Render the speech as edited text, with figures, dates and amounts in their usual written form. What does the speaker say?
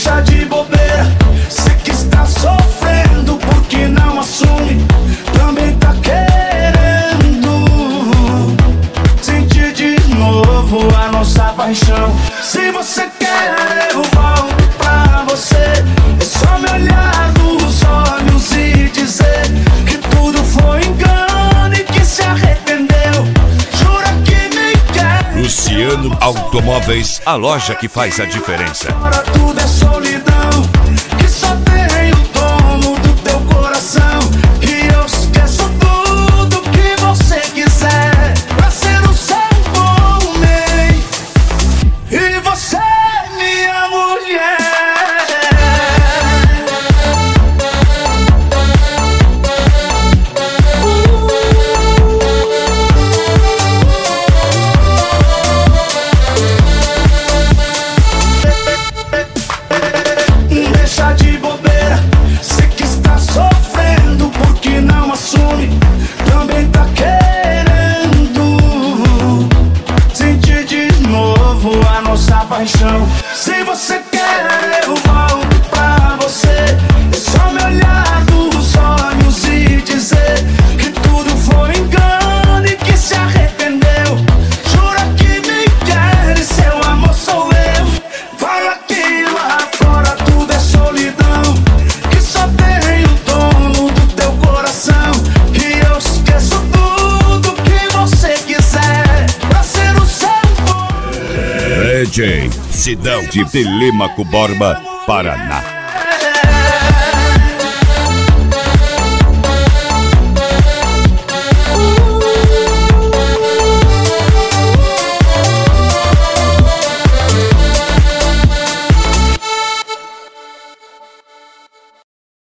deixa de bobeira. Cê que está sofrendo porque não assume, também tá querendo sentir de novo a nossa paixão. Se você quer, eu volto pra você. É só me olhar nos olhos e dizer que tudo foi engano e que se arrependeu. Jura que me quer. Luciano Automóveis, a loja que faz a diferença. Agora tudo é solidão, que só tem o dono do teu coração. E eu esqueço tudo que você quiser pra ser o seu homem e você minha mulher. Deixa de bobeira, cê que está sofrendo porque não assume, também tá querendo sentir de novo a nossa paixão. Se você quer, eu volto pra você. É só me olhar nos olhos e dizer que tudo foi engano e que se arrependeu. Jura que me quer e seu amor sou eu. Fala que lá fora tudo é solidão, que só tem o dono do teu coração. E eu esqueço tudo que você quiser pra ser o seu bom. DJ Sidão de Telêmaco Borba, Paraná.